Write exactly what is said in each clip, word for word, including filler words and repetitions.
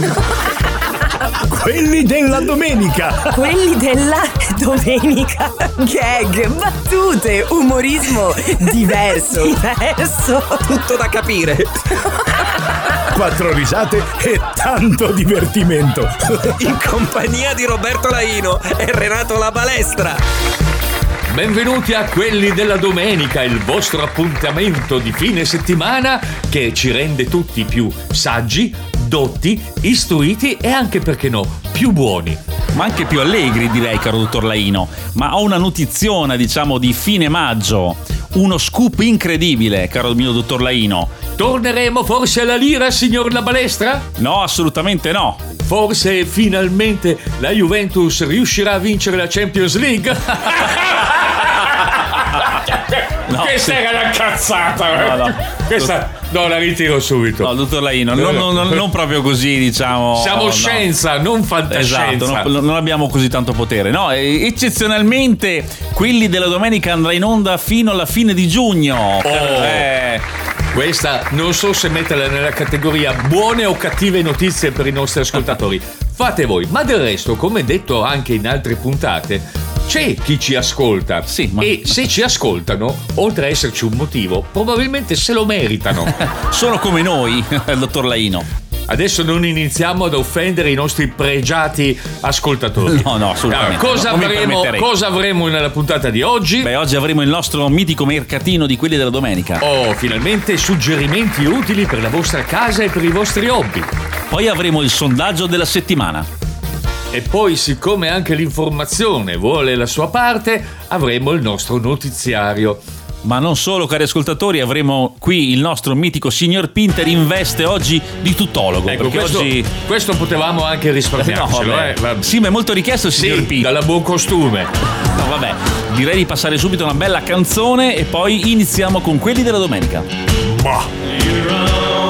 Quelli della domenica. Quelli della domenica. Gag, battute, umorismo diverso. Diverso. Tutto da capire. Quattro risate e tanto divertimento. In compagnia di Roberto Laino e Renato La Balestra. Benvenuti a Quelli della Domenica, il vostro appuntamento di fine settimana che ci rende tutti più saggi, dotti, istruiti e anche, perché no, più buoni. Ma anche più allegri, direi, caro dottor Laino. Ma ho una notiziona, diciamo, di fine maggio. Uno scoop incredibile, caro mio dottor Laino. Torneremo forse alla lira, signor La Balestra? No, assolutamente no. Forse finalmente la Juventus riuscirà a vincere la Champions League? No, Questa sì. era una cazzata. No, no. Questa no, la ritiro subito. No, dottor Laino, non, non, non, non proprio così, diciamo. Siamo no. scienza, non fantascienza. Esatto, non, non abbiamo così tanto potere. No, eccezionalmente Quelli della Domenica andrà in onda fino alla fine di giugno. Oh. Eh. Questa non so se metterla nella categoria buone o cattive notizie per i nostri ascoltatori. Fate voi. Ma del resto, come detto anche in altre puntate, c'è chi ci ascolta. Sì, ma... E se ci ascoltano, oltre a esserci un motivo, probabilmente se lo meritano. Sono come noi, dottor Laino. Adesso non iniziamo ad offendere i nostri pregiati ascoltatori. No, no, assolutamente. Allora, cosa, no, non avremo, cosa avremo nella puntata di oggi? Beh, oggi avremo il nostro mitico mercatino di Quelli della Domenica. Oh, finalmente suggerimenti utili per la vostra casa e per i vostri hobby. Poi avremo il sondaggio della settimana. E poi, siccome anche l'informazione vuole la sua parte, avremo il nostro notiziario. Ma non solo, cari ascoltatori, avremo qui il nostro mitico signor Pinter in veste oggi di tuttologo. Ecco, perché questo, oggi questo potevamo anche risparmiarcelo. No, eh. Sì, ma è molto richiesto il signor Sì, Pinter. dalla buon costume. No, vabbè, direi di passare subito a una bella canzone e poi iniziamo con Quelli della Domenica. Bah.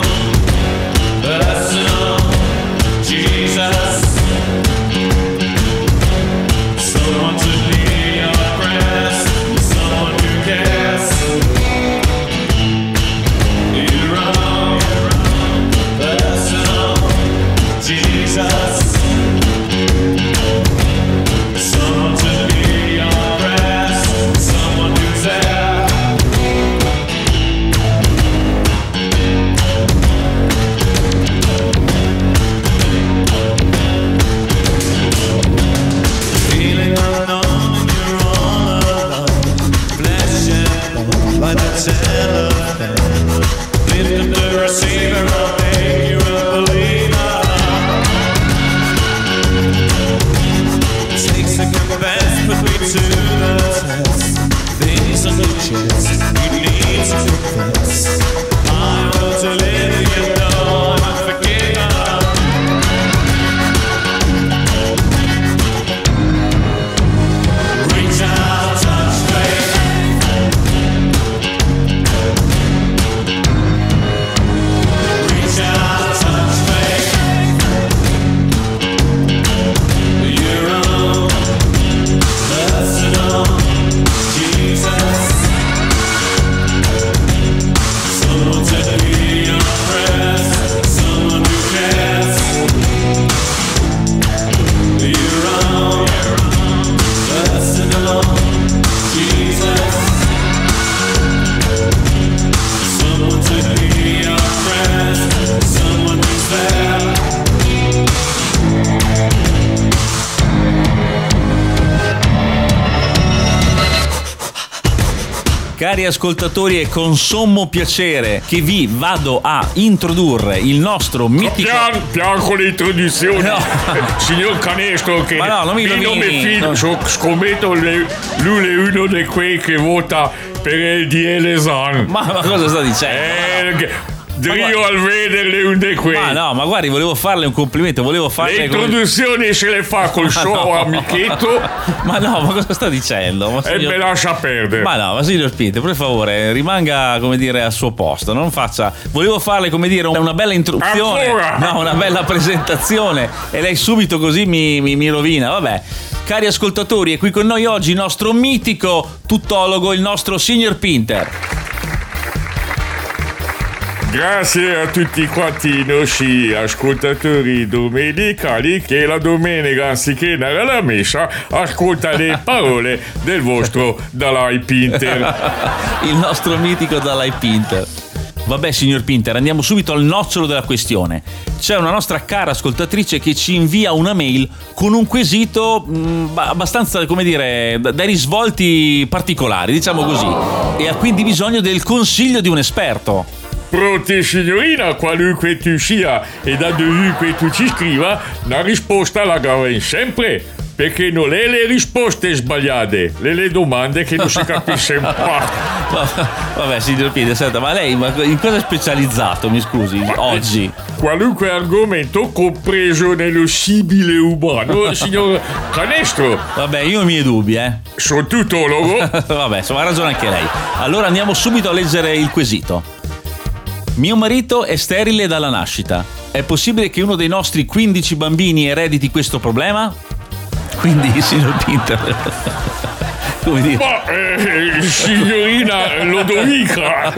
Cari ascoltatori, è con sommo piacere che vi vado a introdurre il nostro mitico... Pian, pian con le introduzioni. No. Signor Canestro, che Ma no, non mi io non mi rovini. fido, No. so- scommetto le- lui è uno di quei che vota per il D L Zan. Ma, ma cosa sta dicendo? Eh, che- Ma Io al vederle un di quei. Ma no, ma guardi, volevo farle un complimento, volevo Le farle come- introduzioni se le fa col Ma suo no. amichetto Ma no, ma cosa sta dicendo? Ma e signor- me lascia perdere. Ma no, ma signor Pinter, per favore, rimanga, come dire, al suo posto. Non faccia. Volevo farle, come dire, una bella introduzione. Ancora? No, una bella presentazione. E lei subito così mi, mi, mi rovina. Vabbè. Cari ascoltatori, è qui con noi oggi il nostro mitico tuttologo, il nostro signor Pinter. Grazie a tutti quanti i nostri ascoltatori domenicali che la domenica, anziché andare alla messa, ascolta le parole del vostro Dalai Pinter. Il nostro mitico Dalai Pinter. Vabbè, signor Pinter, andiamo subito al nocciolo della questione. C'è una nostra cara ascoltatrice che ci invia una mail con un quesito mh, abbastanza, come dire, dai risvolti particolari, diciamo così, e ha quindi bisogno del consiglio di un esperto. Pronti, signorina, qualunque tu sia e da dovunque tu ci scriva, la risposta la gavi sempre, perché non è le risposte sbagliate, le, le domande che non si capisce un po'. Vabbè, signor Pinter, senta, ma lei ma in cosa è specializzato, mi scusi, ma oggi? Qualunque argomento compreso nello sibile umano, signor Canestro. Vabbè, io ho i miei dubbi, eh. Sono tutologo. Vabbè, insomma, ha ragione anche lei. Allora andiamo subito a leggere il quesito. Mio marito è sterile dalla nascita. È possibile che uno dei nostri quindici bambini erediti questo problema? Quindi, signor Pinter, come dire? Ma, eh, signorina Lodovica,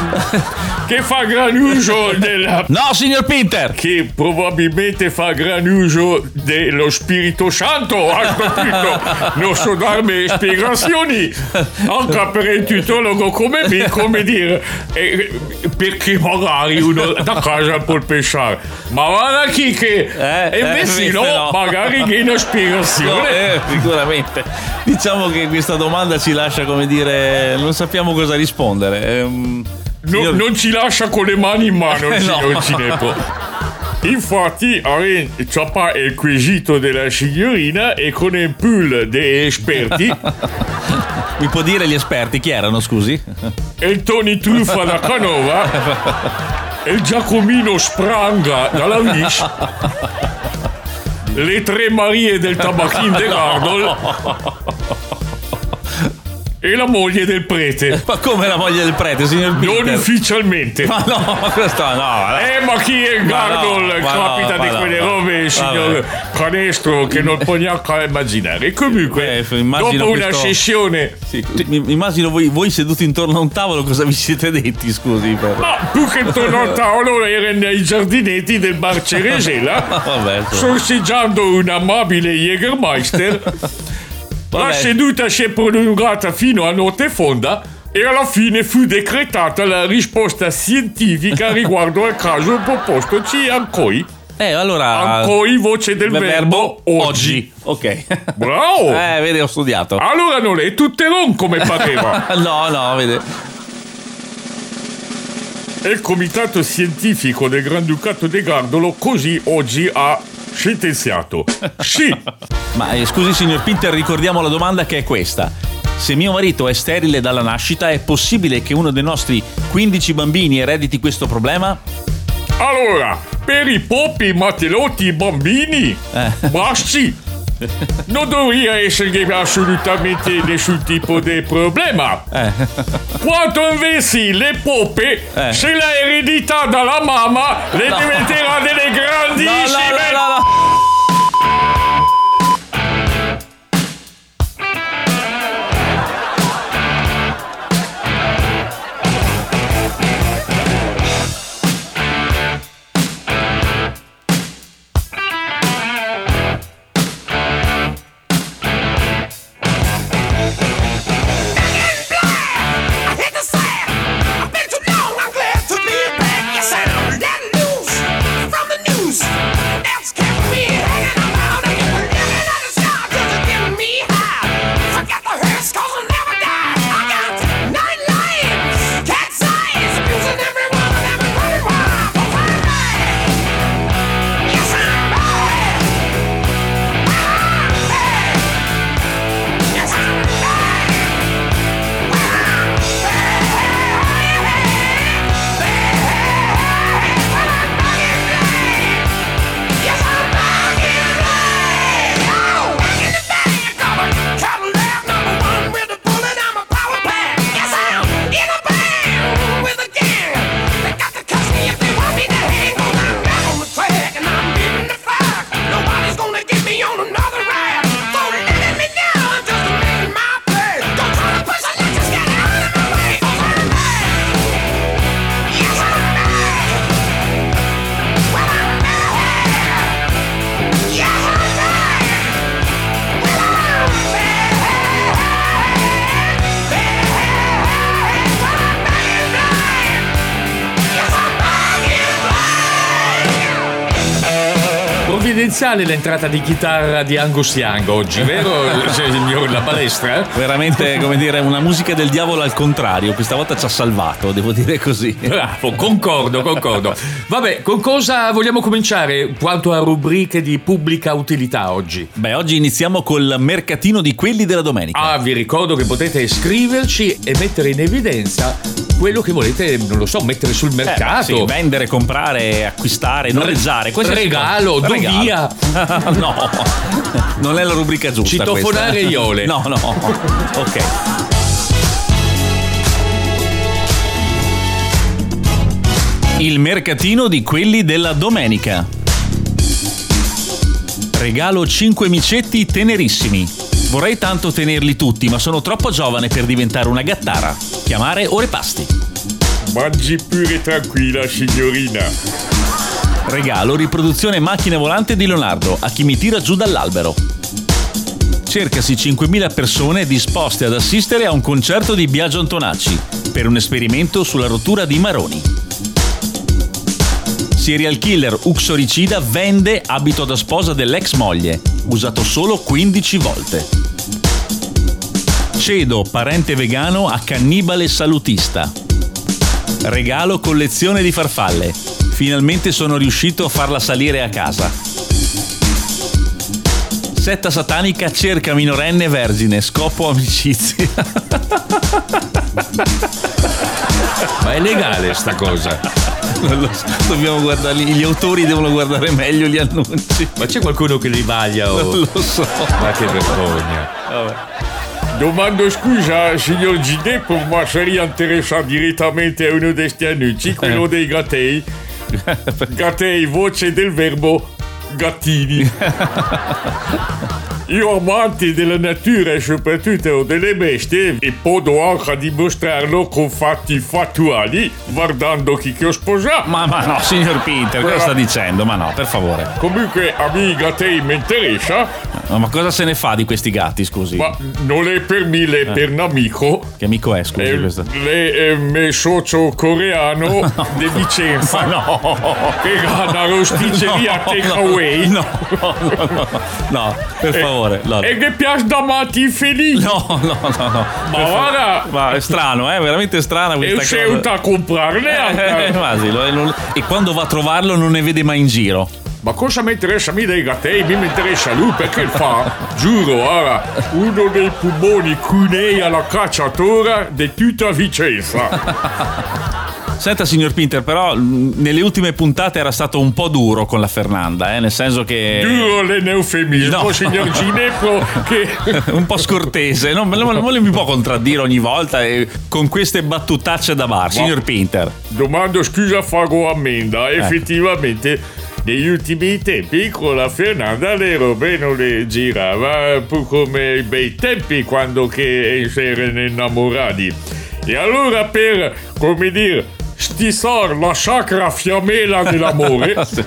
che fa gran uso della... No, signor Pinter! Che probabilmente fa gran uso dello Spirito Santo, ha capito? Non so darmi spiegazioni, anche per un tutologo come me, come dire, eh, perché magari uno da casa può pensare, ma guarda chi che... Eh, e invece eh, no, no, magari che una spiegazione. No, eh, sicuramente. Diciamo che questa domanda ci lascia, come dire, non sappiamo cosa rispondere. Ehm, no, signor... Non ci lascia con le mani in mano, Eh, signor no. Cinepo. Infatti, c'è pas il quesito della signorina e con un pool di esperti. Mi può dire gli esperti chi erano, scusi? Il Tony Truffa da Canova, il Giacomino Spranga dalla Vis, le tre Marie del Tabachin de Gardol e la moglie del prete. Ma come la moglie del prete, signor Pinter? Non ufficialmente. Ma no, questo no. Eh, ma chi è il Gardol? no, ma Capita no, di ma quelle no, robe, vabbè. signor Canestro, che non può neanche immaginare. Comunque, Eh, immagino dopo una questo- sessione... Sì, mi immagino voi, voi seduti intorno a un tavolo cosa vi siete detti, scusi. Per... Ma più che intorno al tavolo era nei giardinetti del bar Ceresela, Vabbè, insomma. sorseggiando un amabile Jägermeister. La Vabbè. seduta si è prolungata fino a notte fonda e alla fine fu decretata la risposta scientifica riguardo al caso propostoci ancoi. Eh, allora... Ancoi, voce del Beh, verbo oggi. Ok. Bravo! Eh, vede, ho studiato. Allora non è tutteron come pareva. No, no, vede. E il comitato scientifico del Granducato de Gardolo così oggi ha sentenziato. Sì, Ma eh, scusi, signor Pinter, ricordiamo la domanda che è questa. Se mio marito è sterile dalla nascita, è possibile che uno dei nostri quindici bambini erediti questo problema? allora, per i popi, matelotti, i bambini, Eh. maschi, non dovrebbe essere assolutamente nessun tipo di problema. Eh. Quanto invece le pope, Eh. se la eredità dalla mamma, le No. diventerà delle No, grandissime... no, no, no. From the news, provvidenziale l'entrata di chitarra di Angus Young oggi, vero signor La Balestra? Veramente, come dire, una musica del diavolo al contrario. Questa volta ci ha salvato, devo dire così. Bravo, concordo, concordo. Vabbè, con cosa vogliamo cominciare quanto a rubriche di pubblica utilità oggi? Beh, oggi iniziamo col mercatino di quelli della domenica. Ah, vi ricordo che potete scriverci e mettere in evidenza quello che volete, non lo so, mettere sul mercato. Eh, sì, vendere, comprare, acquistare, noleggiare. Regalo, do via. No, non è la rubrica giusta. Citofonare questa. Iole. No, no. Ok. Il mercatino di quelli della domenica. Regalo cinque micetti tenerissimi. Vorrei tanto tenerli tutti, ma sono troppo giovane per diventare una gattara. Chiamare Orepasti. Mangi pure tranquilla, signorina. Regalo riproduzione macchina volante di Leonardo a chi mi tira giù dall'albero. Cercasi cinquemila persone disposte ad assistere a un concerto di Biagio Antonacci per un esperimento sulla rottura di maroni. Serial killer uxoricida vende abito da sposa dell'ex moglie, usato solo quindici volte. Cedo, parente vegano a cannibale salutista. Regalo collezione di farfalle. Finalmente sono riuscito a farla salire a casa. Setta satanica cerca minorenne vergine, scopo amicizia. Ma è legale sta cosa? Non lo so, dobbiamo guardarli, gli autori devono guardare meglio gli annunci. Ma c'è qualcuno che li vaglia o... Non lo so. Ma che vergogna. Vabbè. Domando scusa, signor Gide, per moi seria interessata direttamente a uno di questi annunci, quello dei gattei. Gattei, voce del verbo gattini. Io amante della natura e soprattutto delle bestie e posso anche dimostrarlo con fatti fattuali guardando chi che ho sposato. Ma, ma no, signor Peter, cosa sta dicendo? Ma no, per favore. Comunque a me i gattei mi interessa. No, ma cosa se ne fa di questi gatti, scusi? Ma non è per me, è per un amico. Che amico è, scusi? Eh, questo? Lei è mio socio coreano no. di Vicenza. Ma no! Che ha una rosticceria no, takeaway. No, no, no, no, no, per Eh, favore. No, E che piace da matti felici. no, no, no, no. Ma guarda, Ma è strano, eh? Veramente strana è questa uscita a comprarne Eh, anche. quasi, lo- lo- e quando va a trovarlo non ne vede mai in giro. Ma cosa mi interessa a me dei gattei? Mi interessa lui perché fa, giuro, ora, uno dei pulmoni cunei alla cacciatora di tutta Vicenza. Senta, signor Pinter, però mh, nelle ultime puntate era stato un po' duro con la Fernanda, eh? Nel senso che... Giuro l'eufemismo, No. signor Ginepro, che... un po' scortese, non, non, non mi può contraddire ogni volta e con queste battutacce da bar, signor Pinter. Domando scusa, fago ammenda. Effettivamente... Negli ultimi tempi con la Fernanda le robe non le girava un po' come i bei tempi quando che si erano innamorati. E allora per, come dire, stissare la sacra fiammella dell'amore Sì.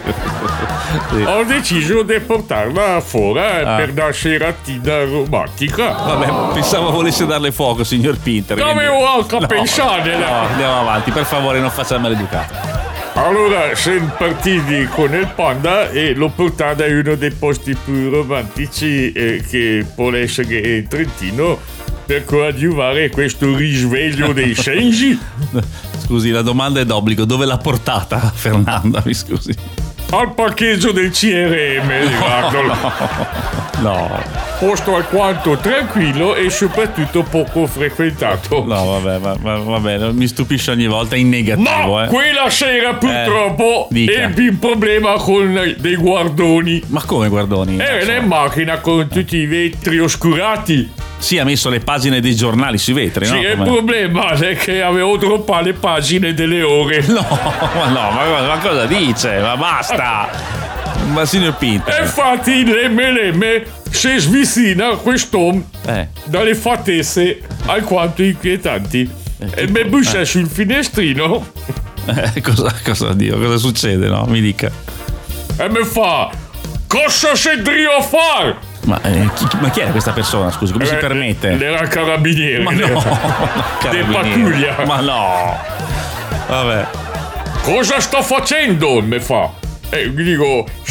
ho deciso di portarla fuori Ah. per una seratina romantica. Vabbè, pensavo volesse darle fuoco, signor Pinter. Come quindi- ho anche No, pensare, no, là. andiamo avanti, per favore, non faccia il maleducato. Allora siamo partiti con il panda e l'ho portata in uno dei posti più romantici eh, che può essere in Trentino per coadiuvare questo risveglio dei sensi. Scusi, la domanda è d'obbligo. Dove l'ha portata Fernanda? Mi scusi. Al parcheggio del C R M, guardalo. No, Posto alquanto tranquillo e soprattutto poco frequentato. no, vabbè, va, va, vabbè, mi stupisce ogni volta in negativo, Ma eh. quella sera purtroppo dica. ebbi un problema con dei guardoni. Ma come, Guardoni? Era in macchina con tutti i vetri oscurati. Sì, ha messo le pagine dei giornali sui vetri, Sì, no? il Come- problema è che avevo droppato le pagine delle ore. No, ma no, ma, ma cosa dice? Ma basta! Ma signor E Pinter, infatti lemme lemme si svicina quest'uomo eh, dalle fattezze alquanto inquietanti. E mi bussa sul finestrino eh, cosa, cosa, Dio, cosa succede, no? Mi dica. e mi fa: cosa sei drio a fare? Ma, eh, chi, ma chi è questa persona, scusi? Come si Eh, permette? Era il carabiniere. Ma no, De carabinieri. pattuglia. Ma no. Vabbè. Cosa sto facendo? Mi fa. E gli dico: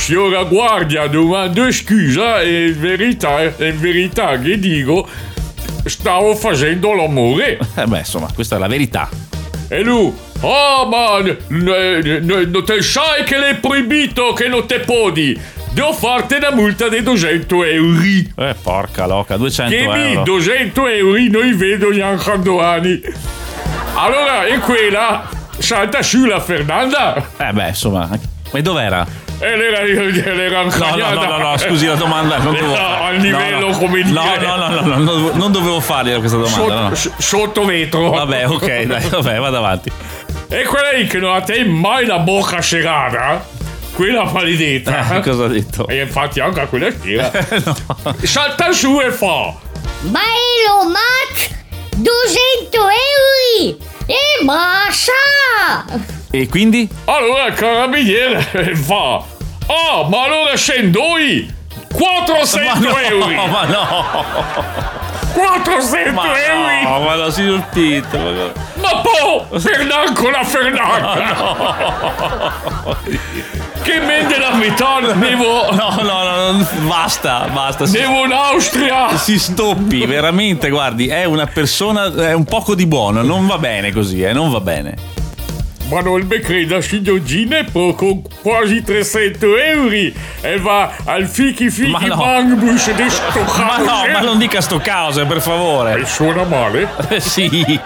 signora guardia, domando scusa, è in verità, è in verità che dico, stavo facendo l'amore. Eh beh, insomma, questa è la verità. E lui, oh ma n- n- n- non te sai che l'è proibito, che non te podi. Devo farti una multa di duecento euro. Eh, porca loca, duecento Che mi euro. duecento euro non vedo neanche domani. Allora, e quella salta su la Fernanda. Eh beh, insomma, ma dov'era? E l'era, l'era No, no, no, no, no, scusi, la domanda non dovevo Era fare. al livello, no, no. come dire. No, no, no, no, no, non dovevo- non dovevo fargli questa domanda. Sotto, no, no. s- sotto vetro. Vabbè, ok, dai, vabbè, vado avanti. E quella lì che non ha te mai la bocca serata, quella maledetta. Eh, cosa ha detto? E infatti anche a quella sera No. salta su e fa. Bello Mac, duecento euro e basta. E quindi? Allora il carabiniere fa. Ah, ma allora scendo io quattrocento Ma no, euro. ma no, quattrocento ma euro. no, ma no, signor Pinto. Ma no. Ma poi Fernando con la Fernanda. Che mende la metà. Devo, No, no, no, no, basta, basta. Si, devo in Austria. si stoppi, veramente, guardi, è una persona, è un poco di buono, non va bene così, eh, non va bene. Ma non mi creda, signor Ginepo, con quasi trecento euro e va al fichi fichi Ma no. bangbush di sto Ma no, cavolo. ma non dica sto caos, per favore. E suona male? Eh, sì.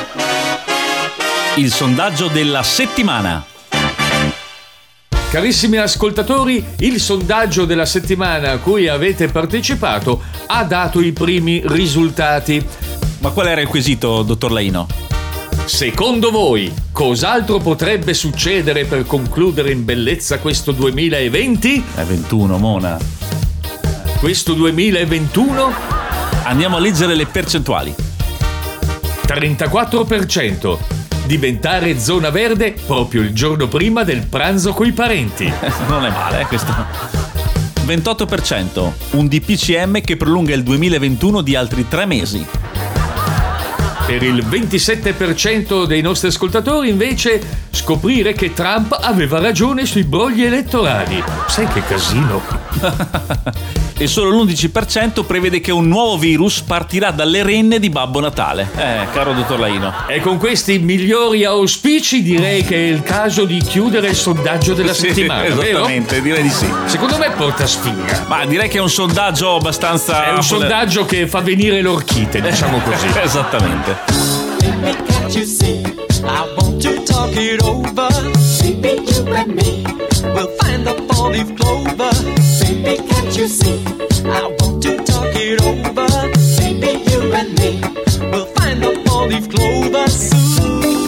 Il sondaggio della settimana. Carissimi ascoltatori, il sondaggio della settimana a cui avete partecipato ha dato i primi risultati. Ma qual era il quesito, dottor Laino? Secondo voi, cos'altro potrebbe succedere per concludere in bellezza questo duemilaventi? È ventuno, Mona. Questo duemilaventuno? Andiamo a leggere le percentuali. trentaquattro per cento. Diventare zona verde proprio il giorno prima del pranzo coi parenti. Non è male, eh, questo. ventotto per cento. Un D P C M che prolunga il duemilaventuno di altri tre mesi. Per il ventisette per cento dei nostri ascoltatori, invece, scoprire che Trump aveva ragione sui brogli elettorali. Sai che casino? E solo l'undici per cento prevede che un nuovo virus partirà dalle renne di Babbo Natale. Eh, caro dottor Laino. E con questi migliori auspici direi che è il caso di chiudere il sondaggio della Sì, settimana, vero? esattamente, direi di sì. Secondo me porta sfiga. Ma direi che è un sondaggio abbastanza... È un sondaggio che fa venire l'orchite, diciamo così. Esattamente. Baby, can't you see? I want to talk it over. Baby, you and me will find the four-leaf clover. Baby, can't you see? I want to talk it over. Baby, you and me will find the four-leaf clover soon.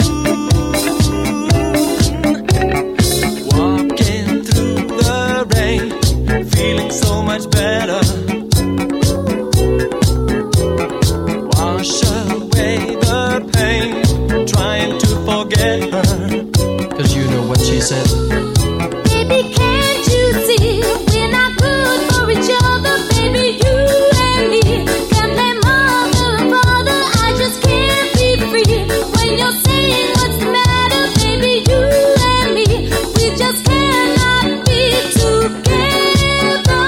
Walking through the rain, feeling so much better. Wash away the pain, trying to forget her. Cause you know what she said. Baby, can't you see we're not good for each other? Baby, you and me can play mother and father. I just can't be free when you're saying what's the matter. Baby, you and me, we just cannot be together.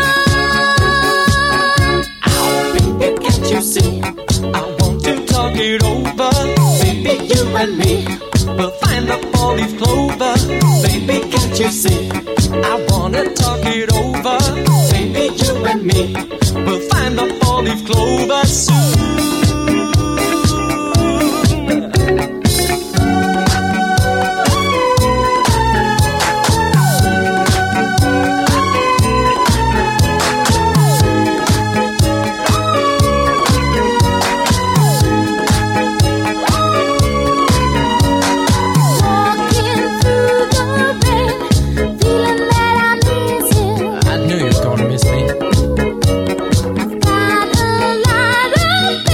Oh, baby, can't you see? I want to talk it over. Baby, you and me will find the four-leaf clover. Baby, can't you see? I wanna talk it over. Baby, you and me will find the four-leaf clover soon. Walking through the rain, feeling that I miss you. I knew you was gonna miss me. Got a lot of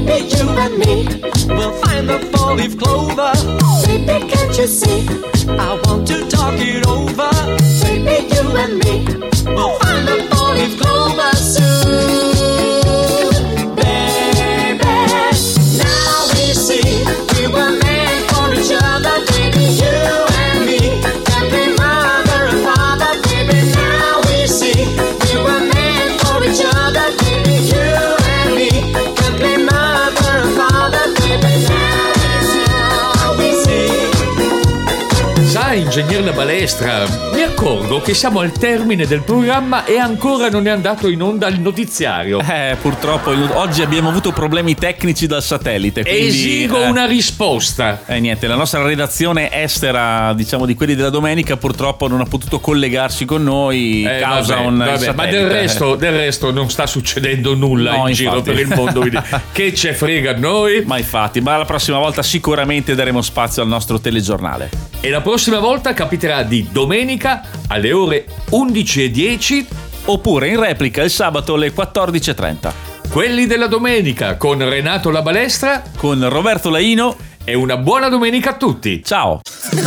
Baby, you and me will find the four-leaf clover. Baby, can't you see? I want to talk it over. Baby, you and me will find the four-leaf clover soon. Baby, now we see we were meant for each other. Baby, you and me can be mother and father. Baby, now we see we were meant for each other. Baby, you and me can be mother and father. Baby, now we see. Sai, ingegner La Balestra, mi accorgo che siamo al termine del programma e ancora non è andato in onda il notiziario. Eh, purtroppo oggi abbiamo avuto problemi tecnici dal satellite. Quindi, Esigo eh, una risposta. Eh niente, la nostra redazione estera, diciamo di quelli della domenica, purtroppo non ha potuto collegarsi con noi Eh, causa vabbè, un vabbè, ma satellite. del resto, del resto non sta succedendo nulla No, in giro infatti. per il mondo. quindi che ce frega a noi? Ma infatti, ma la prossima volta sicuramente daremo spazio al nostro telegiornale. E la prossima volta capiterà di domenica alle ore undici e dieci, Oppure in replica il sabato alle quattordici e trenta. quelli della domenica con Renato La Balestra. Con Roberto Laino. E una buona domenica a tutti. Ciao.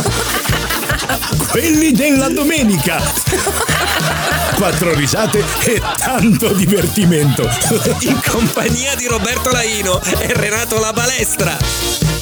Quelli della domenica. Quattro risate e tanto divertimento. In compagnia di Roberto Laino e Renato La Balestra.